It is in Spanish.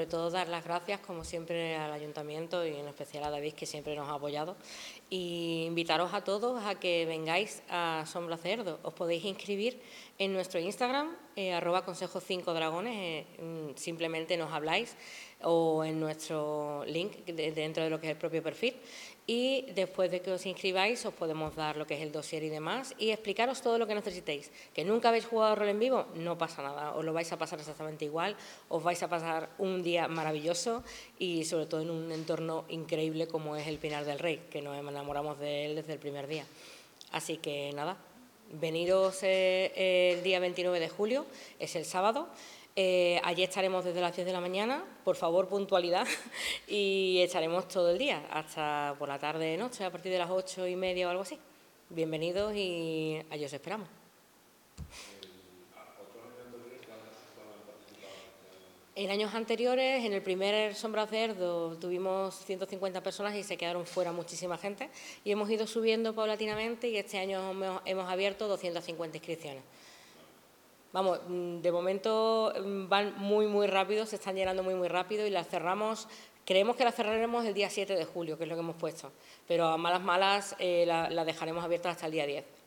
todo dar las gracias, como siempre, al Ayuntamiento y en especial a David, que siempre nos ha apoyado. Y invitaros a todos a que vengáis a Sombra Cerdo. Os podéis inscribir en nuestro Instagram, @consejo5dragones, simplemente nos habláis, o en nuestro link dentro de lo que es el propio perfil, y después de que os inscribáis os podemos dar lo que es el dossier y demás y explicaros todo lo que necesitéis. ¿Que nunca habéis jugado rol en vivo? No pasa nada, os lo vais a pasar exactamente igual, os vais a pasar un día maravilloso y sobre todo en un entorno increíble como es el Pinar del Rey, que nos enamoramos de él desde el primer día. Así que nada, veniros el día 29 de julio, es el sábado. Allí estaremos desde las 10 de la mañana, por favor, puntualidad, y estaremos todo el día, hasta por la tarde, noche, a partir de las 8:30 o algo así. Bienvenidos y allí os esperamos. En años anteriores, en el primer Sombra Cerdo, tuvimos 150 personas y se quedaron fuera muchísima gente, y hemos ido subiendo paulatinamente y este año hemos abierto 250 inscripciones. Vamos, de momento van muy rápido, se están llenando muy rápido y las cerramos. Creemos que las cerraremos el día 7 de julio, que es lo que hemos puesto, pero a malas la dejaremos abierta hasta el día 10.